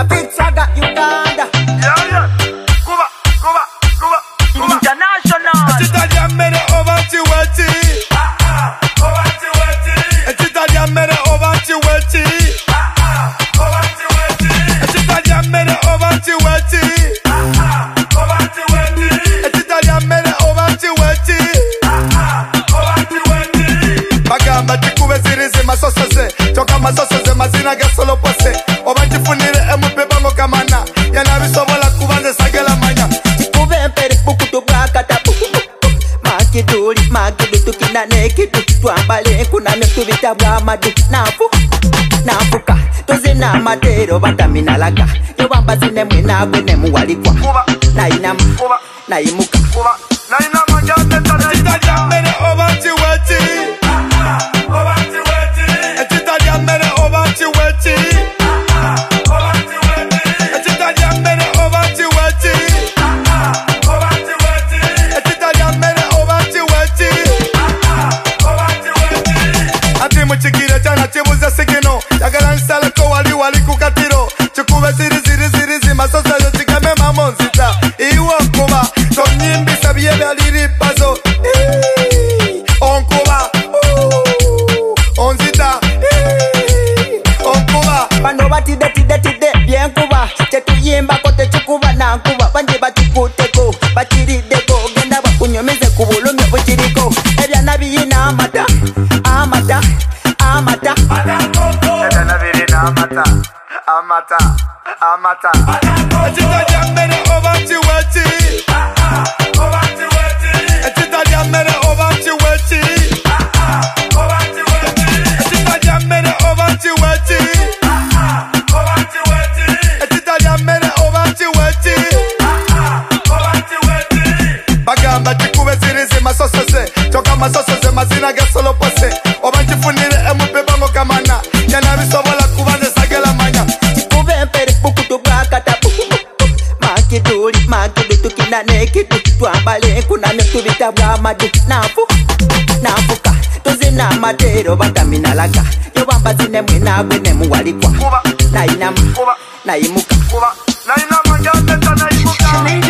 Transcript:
a big saga Uganda. Yeah. Cuba. International. Italian men over to wetty. Over to wetty. Italian men over to wetty. Over to wetty. Italian men over to wetty. Over to wetty. Italian men over to wetty. Over to wetty. Bagamba tikube zirizi masosose. Toka masosose mazina gasolo pose. Obanti funire emubeba mokamana. Yana bisobola kubanze sagela manya. Makidu tukina nekidu twambale kuna metubita bwamadu nafuka tozina matero bataminalaga yobamba zine mwena gwene muwalikwa nainama naimuka jante tana Italian men over to wetty. Over to wetty. Italian men over to wetty. Over to wetty. Italian men over to wetty. Over to wetty. Italian men over to wetty. Over to wetty. Ati muchikire chana chibuza sigino yagala nsala ko wali kukatiro chikuba ziri masosa yo chikame mamonzita iwo kuba tonyimbi sabye bali pazo onkuba onzita onkuba bano batide bien kuba tetuyimba kote chikuba na nkuba banje batikuteko bakirideko genda bakunyomeze kubulumye bukiriko ebyana biyina amata Italian men over to wetty. Over to wetty. Italian men over to wetty. Over to wetty. Italian men over to wetty. Over to wetty. Italian men over to wetty. Over to wetty. Bagamba tikube zirizi masosose. Toka masosose mazina gasolo pose. Obanti funire emubeba mokamana. Yana bisobola kubanze sagela manya. Makidu tukina nekidu twambale kuna metubita bwamadu nafuka tozina matero bataminalaga yobamba zine mwena gwene muwalikwa nainama naimuka Jante tana